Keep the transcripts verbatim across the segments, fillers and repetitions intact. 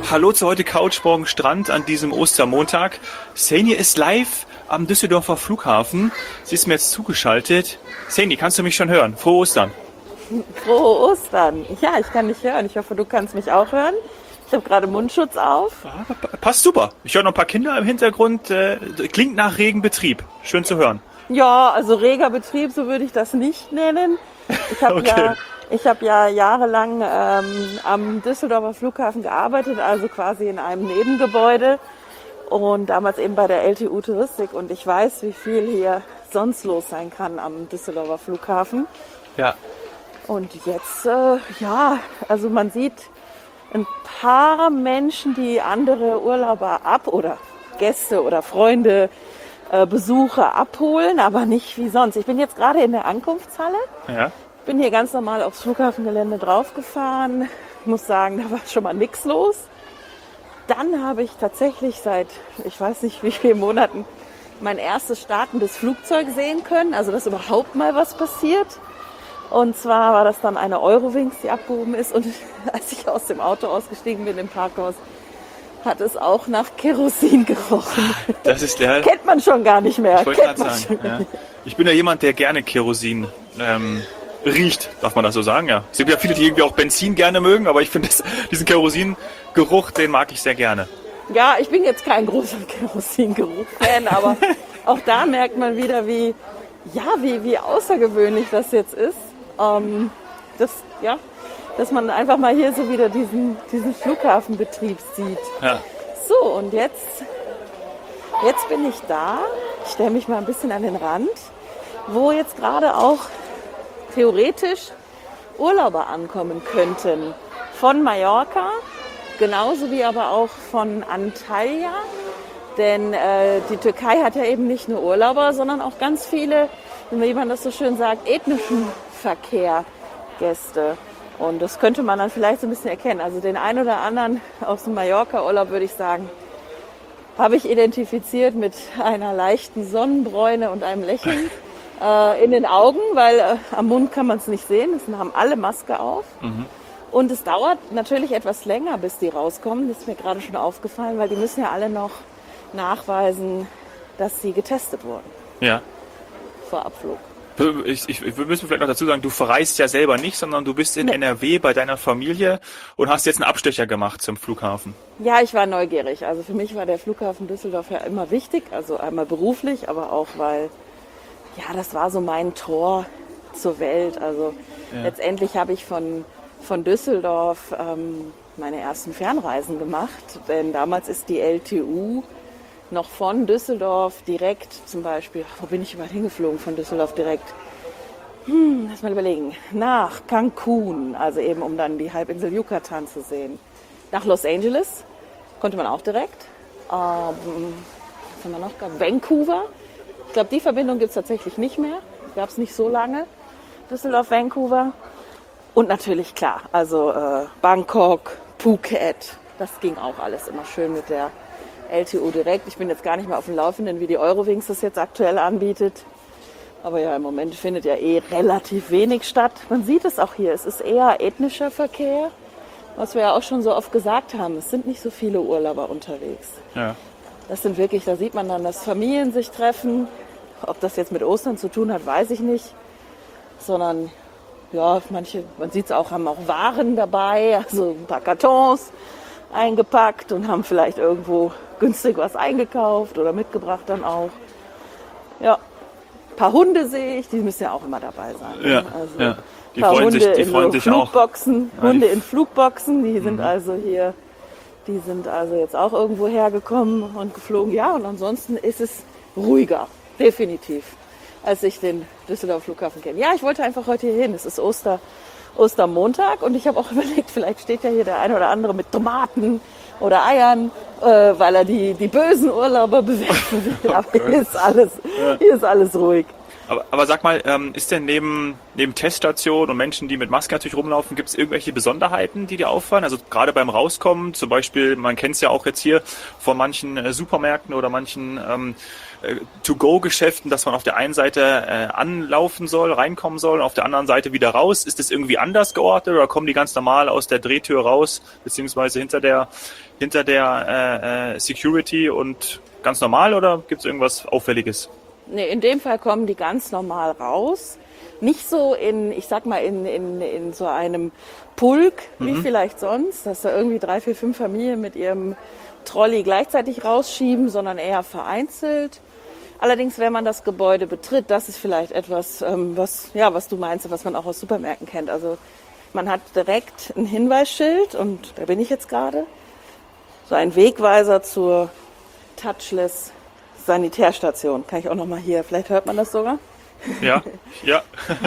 Hallo zu heute Couch, morgen Strand an diesem Ostermontag. Saini ist live am Düsseldorfer Flughafen. Sie ist mir jetzt zugeschaltet. Saini, kannst du mich schon hören? Frohe Ostern. Frohe Ostern. Ja, ich kann dich hören. Ich hoffe, du kannst mich auch hören. Ich habe gerade Mundschutz auf. Ja, passt super. Ich höre noch ein paar Kinder im Hintergrund. Äh, klingt nach regen Betrieb. Schön zu hören. Ja, also reger Betrieb, so würde ich das nicht nennen. Ich habe Okay. ja, ich habe ja jahrelang ähm, am Düsseldorfer Flughafen gearbeitet, also quasi in einem Nebengebäude und damals eben bei der L T U Touristik. Und ich weiß, wie viel hier sonst los sein kann am Düsseldorfer Flughafen. Ja. Und jetzt, äh, ja, also man sieht ein paar Menschen, die andere Urlauber ab oder Gäste oder Freunde, äh, Besucher abholen, aber nicht wie sonst. Ich bin jetzt gerade in der Ankunftshalle. Ja. Bin hier ganz normal aufs Flughafengelände draufgefahren. Ich muss sagen, da war schon mal nichts los. Dann habe ich tatsächlich seit, ich weiß nicht wie vielen Monaten, mein erstes startendes Flugzeug sehen können. Also, dass überhaupt mal was passiert. Und zwar war das dann eine Eurowings, die abgehoben ist. Und als ich aus dem Auto ausgestiegen bin im Parkhaus, hat es auch nach Kerosin gerochen. Das ist der. Kennt man schon gar nicht mehr. Ich wollte Kennt gerade man sagen. schon. Ja. Ich bin ja jemand, der gerne Kerosin ähm, riecht, darf man das so sagen, ja. Es gibt ja viele, die irgendwie auch Benzin gerne mögen, aber ich finde das- diesen Kerosingeruch, den mag ich sehr gerne. Ja, ich bin jetzt kein großer Kerosingeruch-Fan, aber auch da merkt man wieder, wie, ja, wie, wie außergewöhnlich das jetzt ist. Ähm, das, ja, dass man einfach mal hier so wieder diesen, diesen Flughafenbetrieb sieht. Ja. So, und jetzt, jetzt bin ich da. Ich stelle mich mal ein bisschen an den Rand, wo jetzt gerade auch theoretisch Urlauber ankommen könnten. Von Mallorca, genauso wie aber auch von Antalya. Denn äh, die Türkei hat ja eben nicht nur Urlauber, sondern auch ganz viele, wie man das so schön sagt, ethnischen Verkehr, Gäste. Und das könnte man dann vielleicht so ein bisschen erkennen. Also den einen oder anderen aus dem Mallorca-Urlaub, würde ich sagen, habe ich identifiziert mit einer leichten Sonnenbräune und einem Lächeln äh, in den Augen, weil äh, am Mund kann man es nicht sehen. Es haben alle Maske auf. Mhm. Und es dauert natürlich etwas länger, bis die rauskommen. Das ist mir gerade schon aufgefallen, weil die müssen ja alle noch nachweisen, dass sie getestet wurden Ja. vor Abflug. Ich, ich, wir müssen vielleicht noch dazu sagen, du verreist ja selber nicht, sondern du bist in Nee. N R W bei deiner Familie und hast jetzt einen Abstecher gemacht zum Flughafen. Ja, ich war neugierig. Also für mich war der Flughafen Düsseldorf ja immer wichtig. Also einmal beruflich, aber auch, weil, ja, das war so mein Tor zur Welt. Also Ja. letztendlich habe ich von, von Düsseldorf ähm, meine ersten Fernreisen gemacht. Denn damals ist die L T U noch von Düsseldorf direkt zum Beispiel, wo bin ich überall hingeflogen von Düsseldorf direkt? Hm, lass mal überlegen. Nach Cancun, also eben um dann die Halbinsel Yucatan zu sehen. Nach Los Angeles konnte man auch direkt. Ähm, was haben wir noch gehabt? Vancouver. Ich glaube, die Verbindung gibt es tatsächlich nicht mehr. Gab es nicht so lange. Düsseldorf, Vancouver. Und natürlich klar, also äh, Bangkok, Phuket. Das ging auch alles immer schön mit der L T U direkt. Ich bin jetzt gar nicht mehr auf dem Laufenden, wie die Eurowings das jetzt aktuell anbietet. Aber ja, im Moment findet ja eh relativ wenig statt. Man sieht es auch hier. Es ist eher ethnischer Verkehr, was wir ja auch schon so oft gesagt haben. Es sind nicht so viele Urlauber unterwegs. Ja. Das sind wirklich, da sieht man dann, dass Familien sich treffen. Ob das jetzt mit Ostern zu tun hat, weiß ich nicht. Sondern, ja, manche, man sieht es auch, haben auch Waren dabei, also ein paar Kartons eingepackt und haben vielleicht irgendwo günstig was eingekauft oder mitgebracht dann auch. Ja, ein paar Hunde sehe ich, die müssen ja auch immer dabei sein. ne? Ja, Also ja. Die ein paar freuen Hunde sich, die in freuen so sich auch. Flugboxen, Ja, Hunde die- in Flugboxen, die sind also hier, die sind also jetzt auch irgendwo hergekommen und geflogen. Ja, und ansonsten ist es ruhiger, definitiv, als ich den Düsseldorfer Flughafen kenne. Ja, ich wollte einfach heute hier hin. Es ist Oster, Ostermontag und ich habe auch überlegt, vielleicht steht ja hier der eine oder andere mit Tomaten oder Eiern, äh, weil er die, die bösen Urlauber bewerfen will. Aber hier ist alles, hier ist alles ruhig. Aber, aber sag mal, ähm, ist denn neben, neben Teststationen und Menschen, die mit Maske natürlich rumlaufen, gibt es irgendwelche Besonderheiten, die dir auffallen? Also gerade beim Rauskommen, zum Beispiel, man kennt es ja auch jetzt hier von manchen äh, Supermärkten oder manchen ähm, äh, To-Go-Geschäften, dass man auf der einen Seite äh, anlaufen soll, reinkommen soll, und auf der anderen Seite wieder raus. Ist das irgendwie anders geordnet oder kommen die ganz normal aus der Drehtür raus, beziehungsweise hinter der, hinter der äh, äh, Security und ganz normal, oder gibt es irgendwas Auffälliges? Nee, in dem Fall kommen die ganz normal raus. Nicht so in, ich sag mal, in, in, in so einem Pulk wie Mhm. vielleicht sonst, dass da irgendwie drei, vier, fünf Familien mit ihrem Trolley gleichzeitig rausschieben, sondern eher vereinzelt. Allerdings, wenn man das Gebäude betritt, das ist vielleicht etwas, ähm, was, ja, was du meinst, was man auch aus Supermärkten kennt. Also man hat direkt ein Hinweisschild und da bin ich jetzt gerade, so ein Wegweiser zur Touchless Sanitärstation. Kann ich auch noch mal hier, vielleicht hört man das sogar. Ja, ja.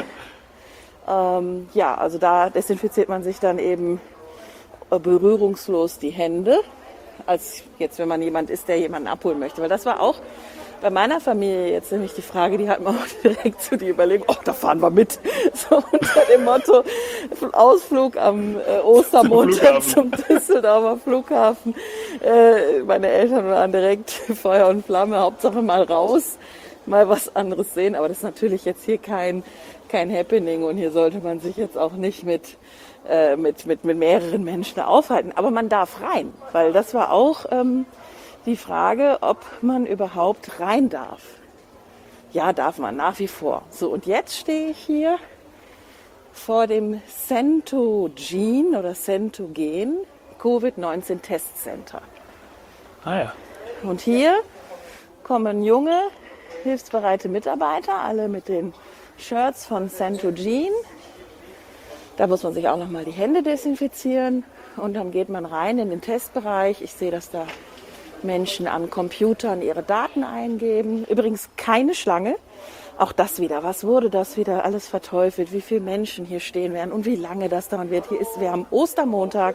Ähm, ja, also da desinfiziert man sich dann eben äh, berührungslos die Hände, als jetzt, wenn man jemand ist, der jemanden abholen möchte. Weil das war auch bei meiner Familie jetzt nämlich die Frage, die hatten wir auch direkt zu die Überlegung, ach, da fahren wir mit. So unter dem Motto, Ausflug am äh, Ostermontag zum, zum Düsseldorfer Flughafen. Äh, meine Eltern waren direkt Feuer und Flamme, Hauptsache mal raus, mal was anderes sehen. Aber das ist natürlich jetzt hier kein, kein Happening und hier sollte man sich jetzt auch nicht mit, äh, mit, mit, mit mehreren Menschen aufhalten. Aber man darf rein, weil das war auch ähm, die Frage, ob man überhaupt rein darf. Ja, darf man, nach wie vor. So, und jetzt stehe ich hier vor dem Centogen oder Centogen Covid neunzehn Testcenter. Ah ja. Und hier kommen junge, hilfsbereite Mitarbeiter, alle mit den Shirts von Centogen. Da muss man sich auch nochmal die Hände desinfizieren und dann geht man rein in den Testbereich. Ich sehe, dass da Menschen an Computern ihre Daten eingeben. Übrigens keine Schlange. Auch das wieder. Was wurde das wieder alles verteufelt? Wie viele Menschen hier stehen werden und wie lange das dauern wird. Hier ist, wir haben Ostermontag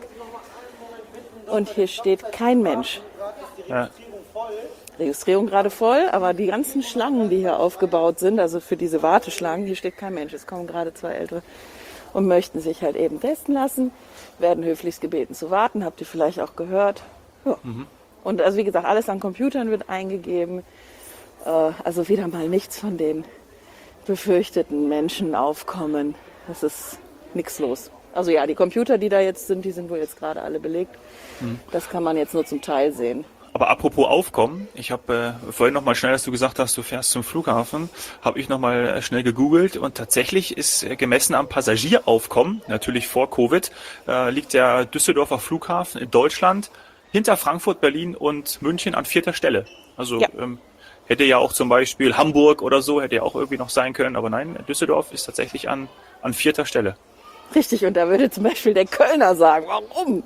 und hier steht kein Mensch. Ja. Registrierung gerade voll, aber die ganzen Schlangen, die hier aufgebaut sind, also für diese Warteschlangen, hier steht kein Mensch. Es kommen gerade zwei Ältere und möchten sich halt eben testen lassen, werden höflichst gebeten zu warten. Habt ihr vielleicht auch gehört. Ja. Mhm. Und also wie gesagt, alles an Computern wird eingegeben. Äh, also wieder mal nichts von den befürchteten Menschen aufkommen. Das ist nichts los. Also ja, die Computer, die da jetzt sind, die sind wohl jetzt gerade alle belegt. Mhm. Das kann man jetzt nur zum Teil sehen. Aber apropos Aufkommen, ich habe äh, vorhin noch mal schnell, dass du gesagt hast, du fährst zum Flughafen, habe ich noch mal äh, schnell gegoogelt und tatsächlich ist äh, gemessen am Passagieraufkommen, natürlich vor Covid, äh, liegt der Düsseldorfer Flughafen in Deutschland hinter Frankfurt, Berlin und München an vierter Stelle. Also ja. ähm, hätte ja auch zum Beispiel Hamburg oder so, hätte ja auch irgendwie noch sein können, aber nein, Düsseldorf ist tatsächlich an, an vierter Stelle. Richtig, und da würde zum Beispiel der Kölner sagen, warum?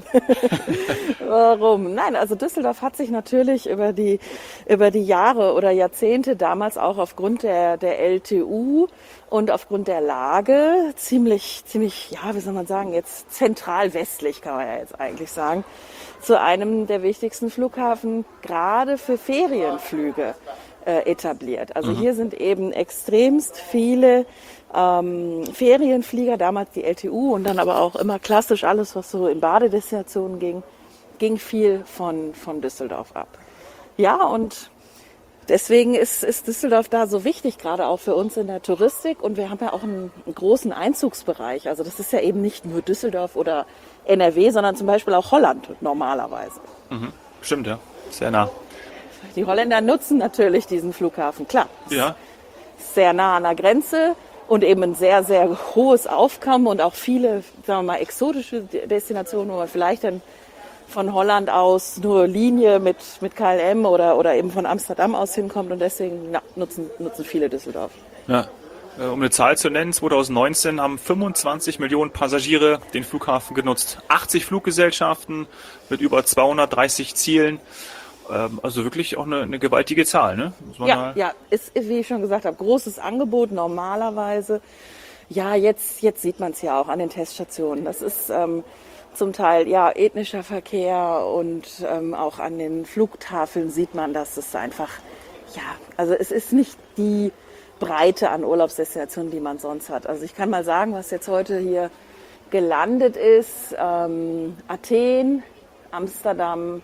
Warum? Nein, also Düsseldorf hat sich natürlich über die, über die Jahre oder Jahrzehnte damals auch aufgrund der, der L T U und aufgrund der Lage ziemlich, ziemlich, ja, wie soll man sagen, jetzt zentral westlich kann man ja jetzt eigentlich sagen, zu einem der wichtigsten Flughafen gerade für Ferienflüge äh, etabliert. Also mhm. hier sind eben extremst viele ähm, Ferienflieger, damals die L T U und dann aber auch immer klassisch alles, was so in Badedestinationen ging, ging viel von, von Düsseldorf ab. Ja, und deswegen ist, ist Düsseldorf da so wichtig, gerade auch für uns in der Touristik. Und wir haben ja auch einen, einen großen Einzugsbereich. Also das ist ja eben nicht nur Düsseldorf oder N R W, sondern zum Beispiel auch Holland normalerweise. Mhm. Stimmt, ja. Sehr nah. Die Holländer nutzen natürlich diesen Flughafen, klar. Ja. Sehr nah an der Grenze und eben ein sehr, sehr hohes Aufkommen und auch viele, sagen wir mal, exotische Destinationen, wo man vielleicht dann von Holland aus nur Linie mit, mit K L M oder, oder eben von Amsterdam aus hinkommt und deswegen na, nutzen, nutzen viele Düsseldorf. Ja. Um eine Zahl zu nennen, zwanzig neunzehn haben fünfundzwanzig Millionen Passagiere den Flughafen genutzt. achtzig Fluggesellschaften mit über zweihundertdreißig Zielen. Also wirklich auch eine, eine gewaltige Zahl, ne? Muss man ja, ja, ist, wie ich schon gesagt habe, großes Angebot normalerweise. Ja, jetzt, jetzt sieht man es ja auch an den Teststationen. Das ist ähm, zum Teil ja ethnischer Verkehr und ähm, auch an den Flugtafeln sieht man, dass es einfach, ja, also es ist nicht die Breite an Urlaubsdestinationen, die man sonst hat. Also ich kann mal sagen, was jetzt heute hier gelandet ist. Ähm, Athen, Amsterdam,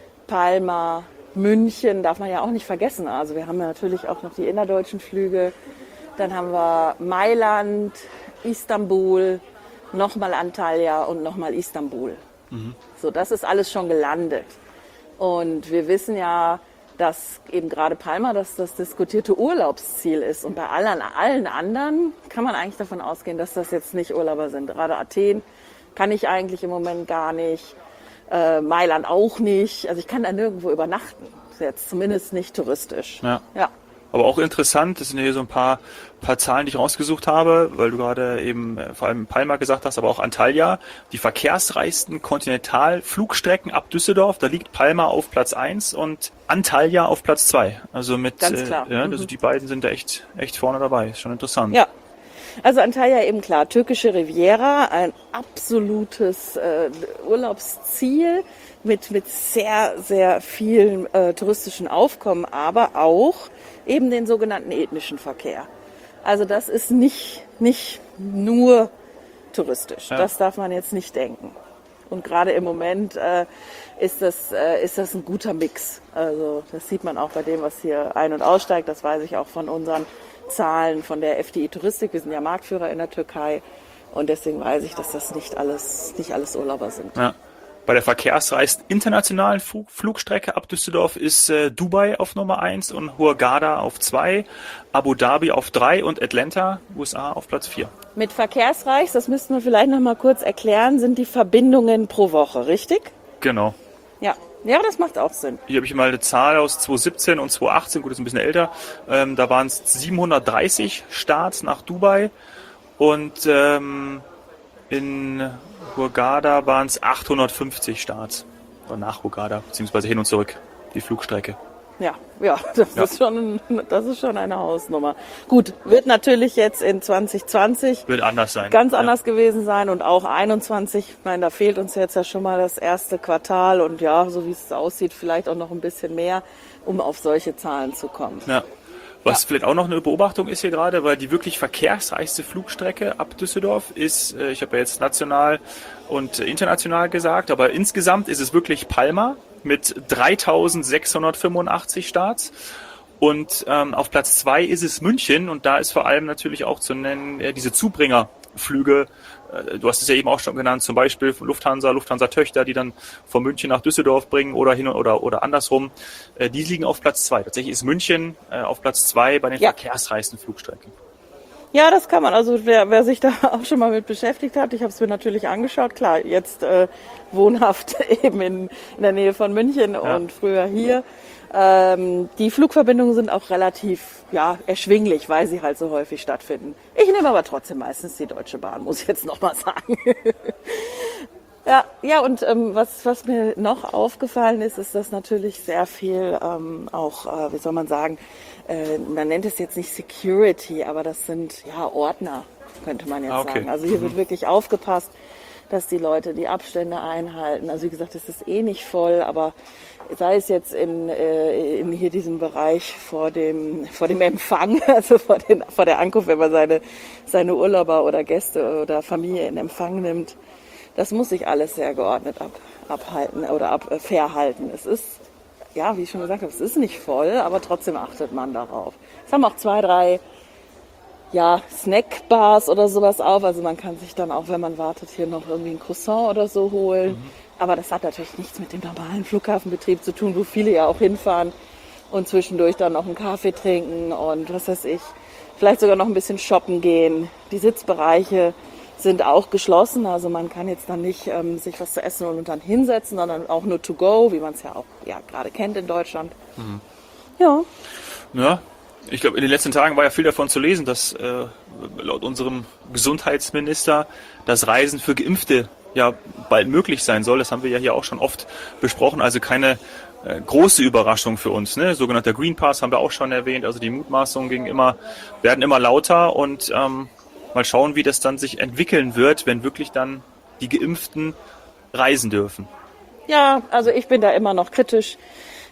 Palma, München darf man ja auch nicht vergessen. Also wir haben ja natürlich auch noch die innerdeutschen Flüge. Dann haben wir Mailand, Istanbul, nochmal Antalya und nochmal Istanbul. Mhm. So, das ist alles schon gelandet. Und wir wissen ja, dass eben gerade Palma das, das diskutierte Urlaubsziel ist. Und bei allen, allen anderen kann man eigentlich davon ausgehen, dass das jetzt nicht Urlauber sind. Gerade Athen kann ich eigentlich im Moment gar nicht. Äh, Mailand auch nicht. Also ich kann da nirgendwo übernachten. Jetzt zumindest nicht touristisch. Ja. Ja. Aber auch interessant, das sind hier so ein paar, paar Zahlen, die ich rausgesucht habe, weil du gerade eben äh, vor allem Palma gesagt hast, aber auch Antalya, die verkehrsreichsten Kontinentalflugstrecken ab Düsseldorf, da liegt Palma auf Platz eins und Antalya auf Platz zwei. Also mit, Ganz klar. Äh, ja, also die beiden sind da echt, echt vorne dabei. Ist schon interessant. Ja. Also Antalya eben klar, türkische Riviera, ein absolutes äh, Urlaubsziel mit, mit sehr, sehr vielen äh, touristischen Aufkommen, aber auch eben den sogenannten ethnischen Verkehr. Also das ist nicht, nicht nur touristisch, ja. Das darf man jetzt nicht denken. Und gerade im Moment äh, ist, das, äh, ist das ein guter Mix. Also das sieht man auch bei dem, was hier ein- und aussteigt, das weiß ich auch von unseren Zahlen von der F D I Touristik. Wir sind ja Marktführer in der Türkei und deswegen weiß ich, dass das nicht alles, nicht alles Urlauber sind. Ja. Bei der verkehrsreichsten internationalen Flug, Flugstrecke ab Düsseldorf ist äh, Dubai auf Nummer eins und Hurghada auf zwei, Abu Dhabi auf drei und Atlanta, U S A, auf Platz vier. Mit verkehrsreich, das müssten wir vielleicht noch mal kurz erklären, sind die Verbindungen pro Woche, richtig? Genau. Ja. Ja, das macht auch Sinn. Hier habe ich mal eine Zahl aus zwanzig siebzehn und zwanzig achtzehn, gut, das ist ein bisschen älter. Ähm, da waren es siebenhundertdreißig Starts nach Dubai und ähm, in Hurghada waren es achthundertfünfzig Starts. Oder nach Hurghada, beziehungsweise hin und zurück, die Flugstrecke. Ja, ja, das, ja. Ist schon, das ist schon eine Hausnummer. Gut, wird natürlich jetzt in zwanzig zwanzig wird anders sein. Ganz ja. anders gewesen sein und auch einundzwanzig. Ich meine, da fehlt uns jetzt ja schon mal das erste Quartal und ja, so wie es aussieht, vielleicht auch noch ein bisschen mehr, um auf solche Zahlen zu kommen. Ja. Was ja. vielleicht auch noch eine Beobachtung ist hier gerade, weil die wirklich verkehrsreichste Flugstrecke ab Düsseldorf ist, äh, ich habe ja jetzt national und international gesagt, aber insgesamt ist es wirklich Palma mit dreitausendsechshundertfünfundachtzig Starts. Und ähm, auf Platz zwei ist es München und da ist vor allem natürlich auch zu nennen äh, diese Zubringerflüge. Äh, du hast es ja eben auch schon genannt, zum Beispiel von Lufthansa, Lufthansa-Töchter, die dann von München nach Düsseldorf bringen oder hin oder oder andersrum. Äh, die liegen auf Platz zwei. Tatsächlich ist München äh, auf Platz zwei bei den ja. verkehrsreichsten Flugstrecken. Ja, das kann man. Also wer, wer sich da auch schon mal mit beschäftigt hat, ich habe es mir natürlich angeschaut. Klar, jetzt äh, wohnhaft eben in, in der Nähe von München ja. und früher hier. Ähm, die Flugverbindungen sind auch relativ ja, erschwinglich, weil sie halt so häufig stattfinden. Ich nehme aber trotzdem meistens die Deutsche Bahn, muss ich jetzt nochmal sagen. ja, ja, und ähm, was, was mir noch aufgefallen ist, ist, dass natürlich sehr viel ähm, auch, äh, wie soll man sagen, man nennt es jetzt nicht Security, aber das sind ja Ordner, könnte man jetzt ah, okay. sagen. Also hier mhm. wird wirklich aufgepasst, dass die Leute die Abstände einhalten. Also wie gesagt, es ist eh nicht voll, aber sei es jetzt in, in hier diesem Bereich vor dem, vor dem Empfang, also vor, den, vor der Ankunft, wenn man seine, seine Urlauber oder Gäste oder Familie in Empfang nimmt, das muss sich alles sehr geordnet ab, abhalten oder ab, fair halten. Es ist Ja, wie ich schon gesagt habe, es ist nicht voll, aber trotzdem achtet man darauf. Es haben auch zwei, drei ja, Snackbars oder sowas auf. Also man kann sich dann auch, wenn man wartet, hier noch irgendwie ein Croissant oder so holen. Mhm. Aber das hat natürlich nichts mit dem normalen Flughafenbetrieb zu tun, wo viele ja auch hinfahren und zwischendurch dann noch einen Kaffee trinken und was weiß ich, vielleicht sogar noch ein bisschen shoppen gehen. Die Sitzbereiche sind auch geschlossen, also man kann jetzt dann nicht ähm, sich was zu essen und dann hinsetzen, sondern auch nur to go, wie man es ja auch ja, gerade kennt in Deutschland. Mhm. Ja. Ja, ich glaube, in den letzten Tagen war ja viel davon zu lesen, dass äh, laut unserem Gesundheitsminister das Reisen für Geimpfte ja bald möglich sein soll. Das haben wir ja hier auch schon oft besprochen, also keine äh, große Überraschung für uns. Ne? Sogenannter Green Pass haben wir auch schon erwähnt, also die Mutmaßungen gegen immer, werden immer lauter und ähm, mal schauen, wie das dann sich entwickeln wird, wenn wirklich dann die Geimpften reisen dürfen. Ja, also ich bin da immer noch kritisch.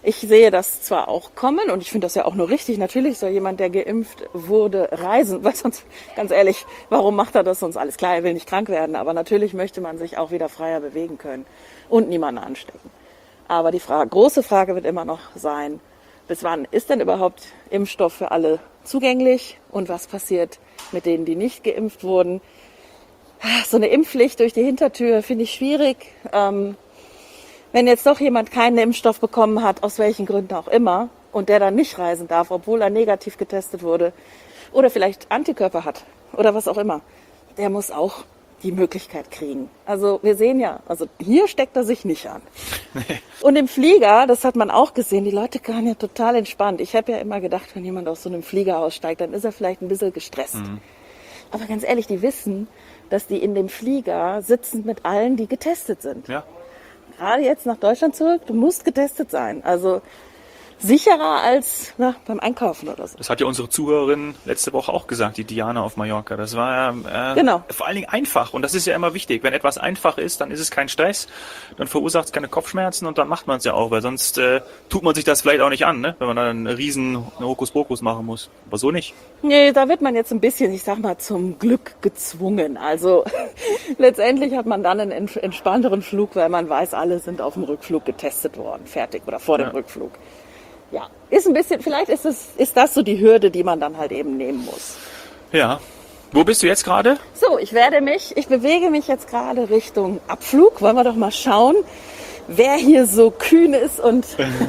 Ich sehe das zwar auch kommen und ich finde das ja auch nur richtig. Natürlich soll jemand, der geimpft wurde, reisen, weil sonst, ganz ehrlich, warum macht er das sonst alles? Klar, er will nicht krank werden, aber natürlich möchte man sich auch wieder freier bewegen können und niemanden anstecken. Aber die Frage, große Frage wird immer noch sein, bis wann ist denn überhaupt Impfstoff für alle zugänglich und was passiert mit denen, die nicht geimpft wurden? So eine Impfpflicht durch die Hintertür finde ich schwierig. Ähm, wenn jetzt doch jemand keinen Impfstoff bekommen hat, aus welchen Gründen auch immer, und der dann nicht reisen darf, obwohl er negativ getestet wurde oder vielleicht Antikörper hat oder was auch immer, der muss auch die Möglichkeit kriegen. Also wir sehen ja, also hier steckt er sich nicht an. Nee. Und im Flieger, das hat man auch gesehen, die Leute waren ja total entspannt. Ich habe ja immer gedacht, wenn jemand aus so einem Flieger aussteigt, dann ist er vielleicht ein bisschen gestresst. Mhm. Aber ganz ehrlich, die wissen, dass die in dem Flieger sitzen mit allen, die getestet sind. Ja. Gerade jetzt nach Deutschland zurück, du musst getestet sein. Also sicherer als na, beim Einkaufen oder so. Das hat ja unsere Zuhörerin letzte Woche auch gesagt, die Diana auf Mallorca. Das war äh, genau. vor allen Dingen einfach. Und das ist ja immer wichtig. Wenn etwas einfach ist, dann ist es kein Stress, dann verursacht es keine Kopfschmerzen und dann macht man es ja auch. Weil sonst äh, tut man sich das vielleicht auch nicht an, ne? Wenn man dann einen riesen Hokuspokus machen muss. Aber so nicht. Nee, da wird man jetzt ein bisschen, ich sag mal, zum Glück gezwungen. Also letztendlich hat man dann einen entspannteren Flug, weil man weiß, alle sind auf dem Rückflug getestet worden. Fertig. Oder vor dem ja. Rückflug. Ja, ist ein bisschen, vielleicht ist es, ist das so die Hürde, die man dann halt eben nehmen muss. Ja. Wo bist du jetzt gerade? So, ich werde mich, ich bewege mich jetzt gerade Richtung Abflug. Wollen wir doch mal schauen, wer hier so kühn ist und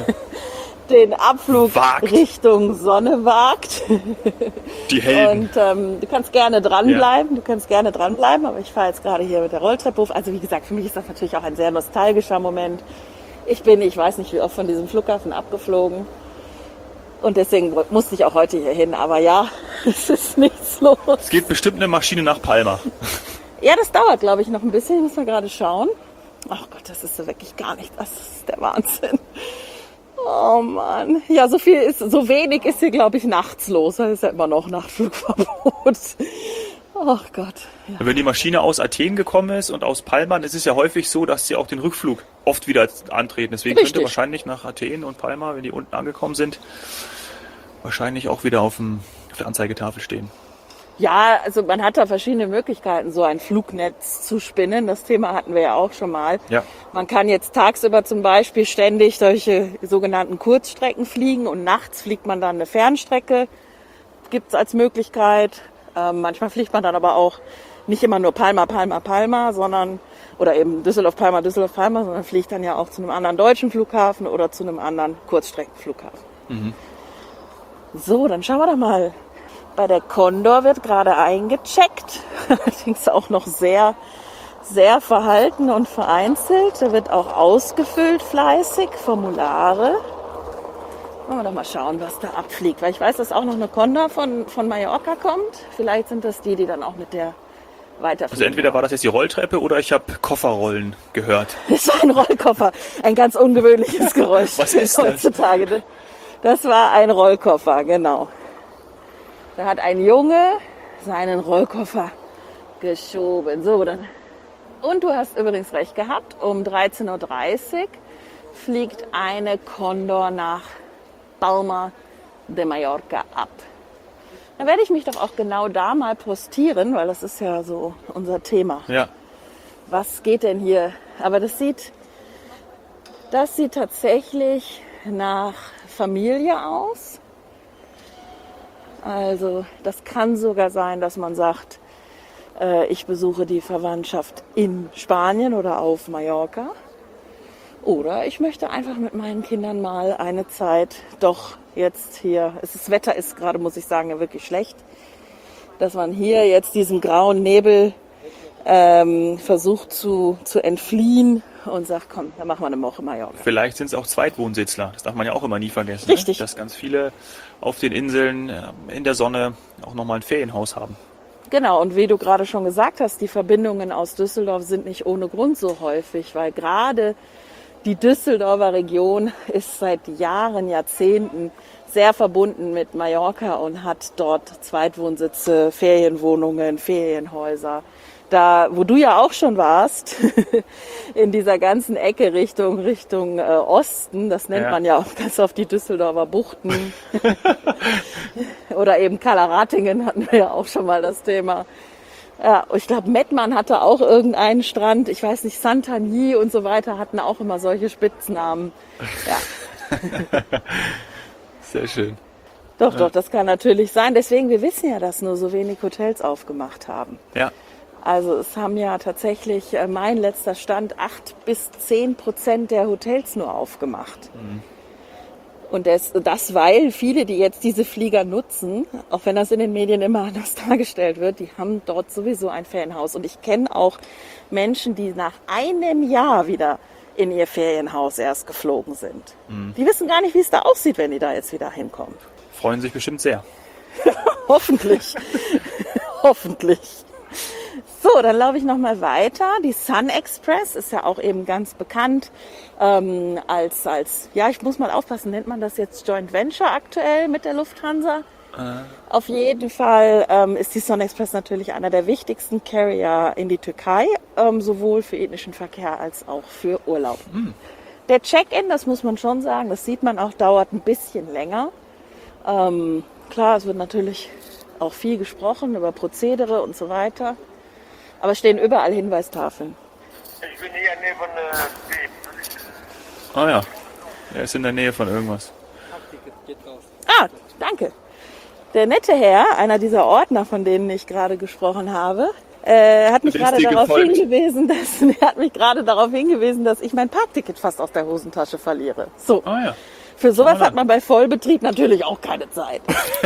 den Abflug wagt. Richtung Sonne wagt. Die Helden. Und ähm, du kannst gerne dranbleiben, ja. du kannst gerne dranbleiben, aber ich fahre jetzt gerade hier mit der Rolltreppe hoch. Also wie gesagt, für mich ist das natürlich auch ein sehr nostalgischer Moment. Ich bin, ich weiß nicht wie oft, von diesem Flughafen abgeflogen und deswegen musste ich auch heute hier hin. Aber ja, es ist nichts los. Es geht bestimmt eine Maschine nach Palma. Ja, das dauert, glaube ich, noch ein bisschen. Ich muss mal gerade schauen. Ach Gott, das ist so wirklich gar nicht, das ist der Wahnsinn. Oh Mann. Ja, so viel ist, so wenig ist hier, glaube ich, nachts los. Da ist ja immer noch Nachtflugverbot. Ach Gott. Ja. Wenn die Maschine aus Athen gekommen ist und aus Palma, dann ist es ja häufig so, dass sie auch den Rückflug oft wieder antreten. Deswegen Richtig. Könnte wahrscheinlich nach Athen und Palma, wenn die unten angekommen sind, wahrscheinlich auch wieder auf, dem, auf der Anzeigetafel stehen. Ja, also man hat da verschiedene Möglichkeiten, so ein Flugnetz zu spinnen. Das Thema hatten wir ja auch schon mal. Ja. Man kann jetzt tagsüber zum Beispiel ständig solche sogenannten Kurzstrecken fliegen und nachts fliegt man dann eine Fernstrecke. Gibt es als Möglichkeit. Ähm, manchmal fliegt man dann aber auch nicht immer nur Palma, Palma, Palma, sondern oder eben Düsseldorf, Palma, Düsseldorf, Palma, sondern fliegt dann ja auch zu einem anderen deutschen Flughafen oder zu einem anderen Kurzstreckenflughafen. Mhm. So, dann schauen wir doch mal. Bei der Condor wird gerade eingecheckt, allerdings auch noch sehr, sehr verhalten und vereinzelt. Da wird auch ausgefüllt fleißig, Formulare. Wollen wir doch mal schauen, was da abfliegt. Weil ich weiß, dass auch noch eine Condor von, von Mallorca kommt. Vielleicht sind das die, die dann auch mit der weiterfliegen. Also entweder war das jetzt die Rolltreppe oder ich habe Kofferrollen gehört. Das war ein Rollkoffer. Ein ganz ungewöhnliches Geräusch. Was ist das? Heutzutage. Das war ein Rollkoffer, genau. Da hat ein Junge seinen Rollkoffer geschoben. So, dann. Und du hast übrigens recht gehabt, um dreizehn Uhr dreißig fliegt eine Condor nach Palma de Mallorca ab. Dann werde ich mich doch auch genau da mal postieren, weil das ist ja so unser Thema. Ja. Was geht denn hier? Aber das sieht, das sieht tatsächlich nach Familie aus. Also das kann sogar sein, dass man sagt, äh, ich besuche die Verwandtschaft in Spanien oder auf Mallorca. Oder ich möchte einfach mit meinen Kindern mal eine Zeit doch jetzt hier, es ist, das Wetter ist gerade, muss ich sagen, ja wirklich schlecht, dass man hier jetzt diesem grauen Nebel ähm, versucht zu, zu entfliehen und sagt, komm, dann machen wir eine Woche Mallorca. Vielleicht sind es auch Zweitwohnsitzler, das darf man ja auch immer nie vergessen. Richtig. Ne? Dass ganz viele auf den Inseln in der Sonne auch nochmal ein Ferienhaus haben. Genau, und wie du gerade schon gesagt hast, die Verbindungen aus Düsseldorf sind nicht ohne Grund so häufig, weil gerade die Düsseldorfer Region ist seit Jahren, Jahrzehnten sehr verbunden mit Mallorca und hat dort Zweitwohnsitze, Ferienwohnungen, Ferienhäuser. da, wo du ja auch schon warst, in dieser ganzen Ecke Richtung, Richtung äh, Osten, das nennt Ja. man ja auch ganz oft die Düsseldorfer Buchten. Oder eben Kalleratingen hatten wir ja auch schon mal das Thema. Ja, ich glaube, Mettmann hatte auch irgendeinen Strand, ich weiß nicht, Santagny und so weiter hatten auch immer solche Spitznamen. Ja. Sehr schön. Doch, doch, das kann natürlich sein. Deswegen, wir wissen ja, dass nur so wenig Hotels aufgemacht haben. Ja. Also es haben ja tatsächlich, äh, mein letzter Stand, acht bis zehn Prozent der Hotels nur aufgemacht. Mhm. Und das, das, weil viele, die jetzt diese Flieger nutzen, auch wenn das in den Medien immer anders dargestellt wird, die haben dort sowieso ein Ferienhaus. Und ich kenne auch Menschen, die nach einem Jahr wieder in ihr Ferienhaus erst geflogen sind. Mhm. Die wissen gar nicht, wie es da aussieht, wenn die da jetzt wieder hinkommen. Freuen sich bestimmt sehr. Hoffentlich. Hoffentlich. So, dann laufe ich nochmal weiter. Die Sun Express ist ja auch eben ganz bekannt ähm, als, als, ja, ich muss mal aufpassen, nennt man das jetzt Joint Venture aktuell mit der Lufthansa? Äh. Auf jeden Fall ähm, ist die Sun Express natürlich einer der wichtigsten Carrier in die Türkei, ähm, sowohl für ethnischen Verkehr als auch für Urlaub. Mhm. Der Check-in, das muss man schon sagen, das sieht man auch, dauert ein bisschen länger. Ähm, klar, es wird natürlich auch viel gesprochen über Prozedere und so weiter. Aber es stehen überall Hinweistafeln. Ich bin hier neben äh, Ah ja, er ist in der Nähe von irgendwas. Ah, danke. Der nette Herr, einer dieser Ordner, von denen ich gerade gesprochen habe, äh, hat mich Und ist gerade dir darauf gefolgt? hingewiesen, dass er hat mich gerade darauf hingewiesen, dass ich mein Parkticket fast aus der Hosentasche verliere. So. Ah ja. Für sowas Ah. hat man bei Vollbetrieb natürlich auch keine Zeit.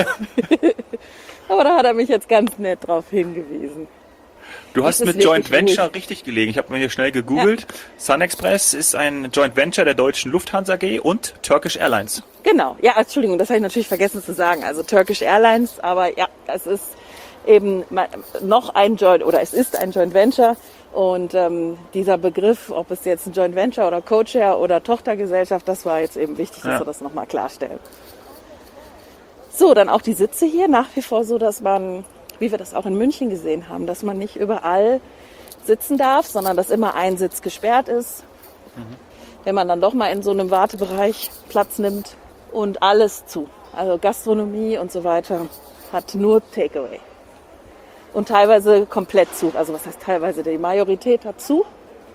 Aber da hat er mich jetzt ganz nett darauf hingewiesen. Du hast Das ist mit Joint wirklich Venture gut. richtig gelegen. Ich habe mir hier schnell gegoogelt. Sun Express ist ein Joint Venture der deutschen Lufthansa A G und Turkish Airlines. Genau, ja, Entschuldigung, das habe ich natürlich vergessen zu sagen. Also Turkish Airlines, aber ja, es ist eben noch ein Joint, oder es ist ein Joint Venture. Und ähm, dieser Begriff, ob es jetzt ein Joint Venture oder Co-Share oder Tochtergesellschaft, das war jetzt eben wichtig, dass Ja. wir das nochmal klarstellen. So, dann auch die Sitze hier, nach wie vor so, dass man, wie wir das auch in München gesehen haben, dass man nicht überall sitzen darf, sondern dass immer ein Sitz gesperrt ist. Mhm. Wenn man dann doch mal in so einem Wartebereich Platz nimmt und alles zu. Also Gastronomie und so weiter hat nur Takeaway. Und teilweise komplett zu. Also was heißt teilweise? Die Majorität hat zu.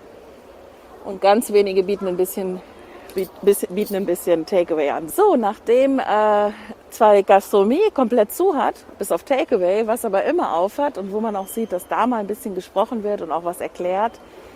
Und ganz wenige bieten ein bisschen, bieten ein bisschen Takeaway an. So, nachdem äh, zwar die Gastronomie komplett zu hat, bis auf Takeaway, was aber immer auf hat und wo man auch sieht, dass da mal ein bisschen gesprochen wird und auch was erklärt,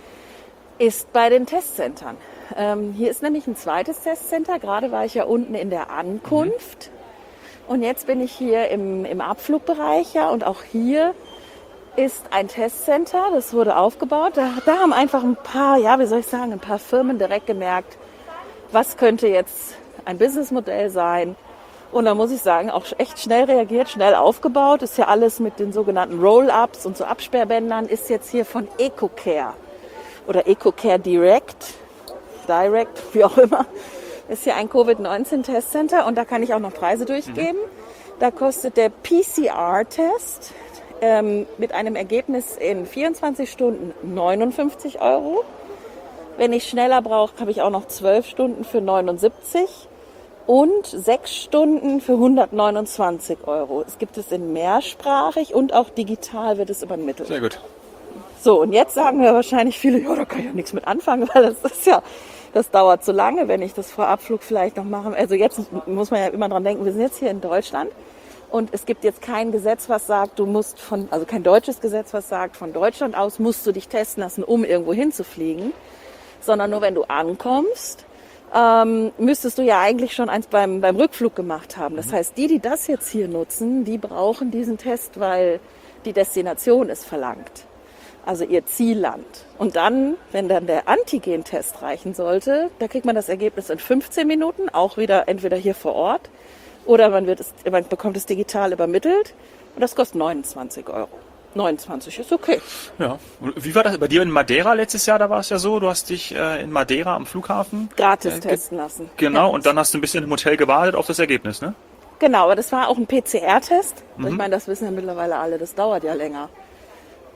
ist bei den Testcentern. Ähm, hier ist nämlich ein zweites Testcenter. Gerade war ich ja unten in der Ankunft. Mhm. Und jetzt bin ich hier im, im Abflugbereich. Ja, und auch hier ist ein Testcenter. Das wurde aufgebaut. Da, da haben einfach ein paar, ja, wie soll ich sagen, ein paar Firmen direkt gemerkt, was könnte jetzt ein Businessmodell sein. Und da muss ich sagen, auch echt schnell reagiert, schnell aufgebaut. Ist ja alles mit den sogenannten Roll-Ups und so Absperrbändern. Ist jetzt hier von EcoCare oder EcoCare Direct, Direct, wie auch immer. Ist hier ein Covid neunzehn Testcenter und da kann ich auch noch Preise durchgeben. Mhm. Da kostet der P C R-Test ähm, mit einem Ergebnis in vierundzwanzig Stunden neunundfünfzig Euro. Wenn ich schneller brauche, habe ich auch noch zwölf Stunden für neunundsiebzig und sechs Stunden für hundertneunundzwanzig Euro. Es gibt es in mehrsprachig und auch digital wird es übermittelt. Sehr gut. So, und jetzt sagen wir wahrscheinlich viele, ja, da kann ich ja nichts mit anfangen, weil das ist ja, das dauert zu lange, wenn ich das vor Abflug vielleicht noch mache. Also jetzt muss man ja immer dran denken, wir sind jetzt hier in Deutschland und es gibt jetzt kein Gesetz, was sagt, du musst von, also kein deutsches Gesetz, was sagt, von Deutschland aus musst du dich testen lassen, um irgendwo hinzufliegen, sondern nur wenn du ankommst, ähm, müsstest du ja eigentlich schon eins beim, beim Rückflug gemacht haben. Das heißt, die, die das jetzt hier nutzen, die brauchen diesen Test, weil die Destination es verlangt. Also ihr Zielland. Und dann, wenn dann der Antigen-Test reichen sollte, da kriegt man das Ergebnis in fünfzehn Minuten, auch wieder entweder hier vor Ort oder man, wird es, man bekommt es digital übermittelt und das kostet neunundzwanzig Euro. neunundzwanzig ist okay. Ja. Und wie war das bei dir in Madeira letztes Jahr? Da war es ja so, du hast dich äh, in Madeira am Flughafen Gratis äh, ge- testen lassen. Genau, Ja. und dann hast du ein bisschen im Hotel gewartet auf das Ergebnis, ne? Genau, aber das war auch ein P C R-Test. Mhm. Ich meine, das wissen ja mittlerweile alle, das dauert ja länger.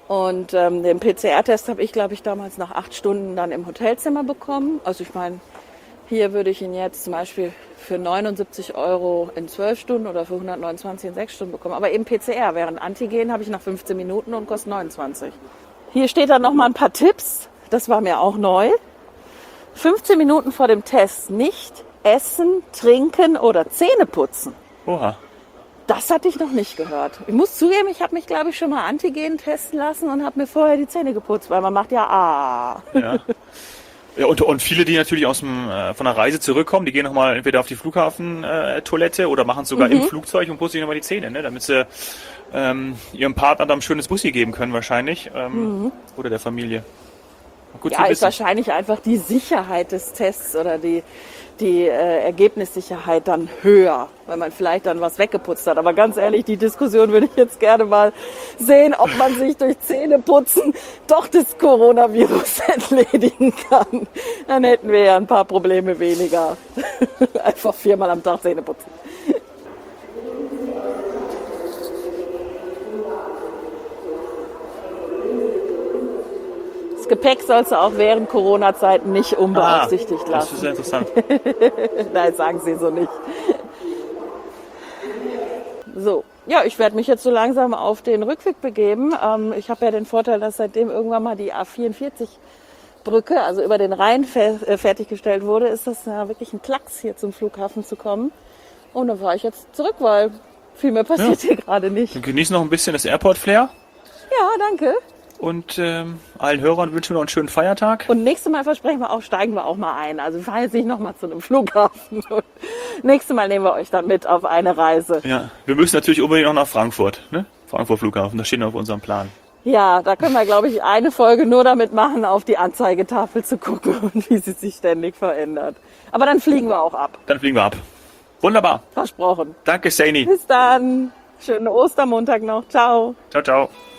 Und ähm, den P C R-Test habe ich, glaube ich, damals nach acht Stunden dann im Hotelzimmer bekommen. Also ich meine, hier würde ich ihn jetzt zum Beispiel für neunundsiebzig Euro in zwölf Stunden oder für hundertneunundzwanzig in sechs Stunden bekommen. Aber eben P C R, während Antigen habe ich nach fünfzehn Minuten und kostet neunundzwanzig. Hier steht dann nochmal ein paar Tipps. Das war mir auch neu. fünfzehn Minuten vor dem Test nicht essen, trinken oder Zähne putzen. Oha. Das hatte ich noch nicht gehört. Ich muss zugeben, ich habe mich, glaube ich, schon mal Antigen testen lassen und habe mir vorher die Zähne geputzt, weil man macht ja ah. Ja. Ja, und, und viele, die natürlich aus dem, äh, von der Reise zurückkommen, die gehen nochmal entweder auf die Flughafentoilette äh, oder machen es sogar mhm. im Flugzeug und putzen sich nochmal die Zähne, ne? Damit sie ähm, ihrem Partner dann ein schönes Bussi geben können wahrscheinlich ähm, mhm. oder der Familie. Gut ja, ist wahrscheinlich einfach die Sicherheit des Tests oder die, die äh, Ergebnissicherheit dann höher, weil man vielleicht dann was weggeputzt hat. Aber ganz ehrlich, die Diskussion würde ich jetzt gerne mal sehen, ob man sich durch Zähneputzen doch das Coronavirus entledigen kann. Dann hätten wir ja ein paar Probleme weniger. Einfach viermal am Tag Zähne putzen. Das Gepäck sollst du auch während Corona-Zeiten nicht unbeaufsichtigt ah, lassen. Das ist sehr interessant. Nein, sagen sie so nicht. So, ja, ich werde mich jetzt so langsam auf den Rückweg begeben. Ähm, ich habe ja den Vorteil, dass seitdem irgendwann mal die A vierundvierzig Brücke, also über den Rhein, fer- äh, fertiggestellt wurde, ist das ja wirklich ein Klacks, hier zum Flughafen zu kommen. Und dann fahre ich jetzt zurück, weil viel mehr passiert ja. hier gerade nicht. Dann genieß noch ein bisschen das Airport-Flair. Ja, danke. Und ähm, allen Hörern wünschen wir noch einen schönen Feiertag. Und nächstes Mal versprechen wir auch, steigen wir auch mal ein. Also wir fahren jetzt nicht nochmal zu einem Flughafen. Und nächstes Mal nehmen wir euch dann mit auf eine Reise. Ja, wir müssen natürlich unbedingt noch nach Frankfurt, ne? Frankfurt Flughafen, das steht noch auf unserem Plan. Ja, da können wir, glaube ich, eine Folge nur damit machen, auf die Anzeigetafel zu gucken und wie sie sich ständig verändert. Aber dann fliegen wir auch ab. Dann fliegen wir ab. Wunderbar. Versprochen. Danke, Saini. Bis dann. Schönen Ostermontag noch. Ciao. Ciao, ciao.